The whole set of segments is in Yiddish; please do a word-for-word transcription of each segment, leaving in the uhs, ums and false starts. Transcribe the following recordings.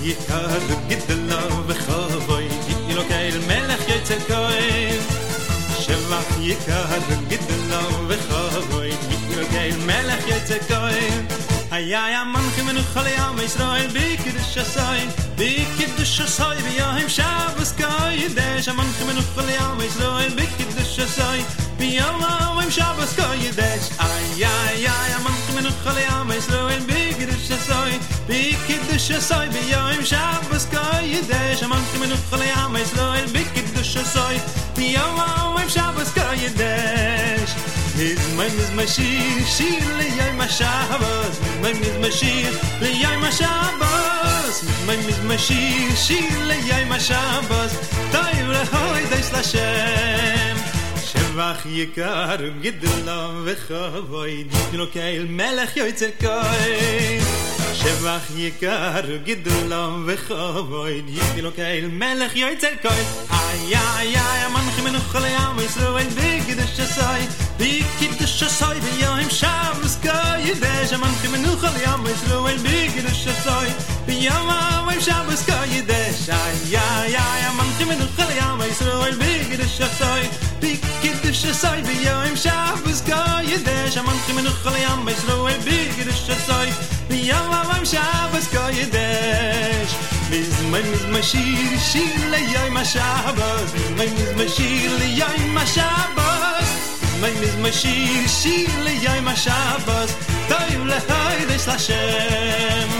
יקר גדלו וחבוי אלוקי מלך יצר כהן שבח יקר גדלו וחבוי אלוקי מלך יצר כהן היה ימנכם מנוחה לים ישראל בקדוש השי בקדוש השי ביום שבס קודש ימנכם מנוחה לים ישראל בקדוש השי ביום שבס קודש היה ימנכם מנוחה לים ישראל בקדוש השי בקדוש השי ביום שבס קודש ימנכם מנוחה לים ישראל בקדוש השי ביום שבס קודש Mizmay mizmay shir, shir liyayim ha-Shabbos Mizmay mizmay shir, liyayim ha-Shabbos Mizmay mizmay shir, shir liyayim ha-Shabbos Toiv lehoy deis l'Hashem Shevach yikar ugidlo v'chavoy Yitnokei l'melech yoytzer kohen Shevach yikar ugidlo v'chavoy Yitnokei l'melech yoytzer kohen Ay, ay, ay, amanchim menucha liyam Yisroel b'kiddush asay בקדוש השי ביום שבס קודש המנחים מנוחה לים ישראל בקדוש השי ביום שבס קודש איי איי איי המנחים מנוחה לים ישראל בקדוש השי בקדוש השי ביום שבס קודש המנחים מנוחה לים ישראל בקדוש השי ביום שבס קודש מזמן מזמן שיר שיר ליום השבס מזמן מזמן שיר ליום השבס My miz my shir shir le yom ha-Shabbos Toiv lehodesh l'Hashem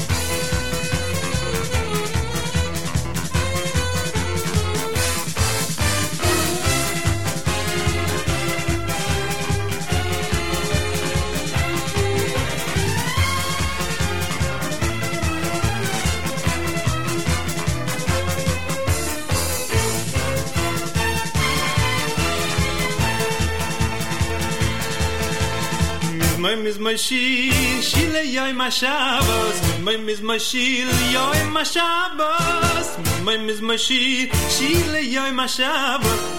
My miz my shir shir le yom ha-Shabbos My miz my shir yom ha-Shabbos My miz my shir shir le yom ha-Shabbos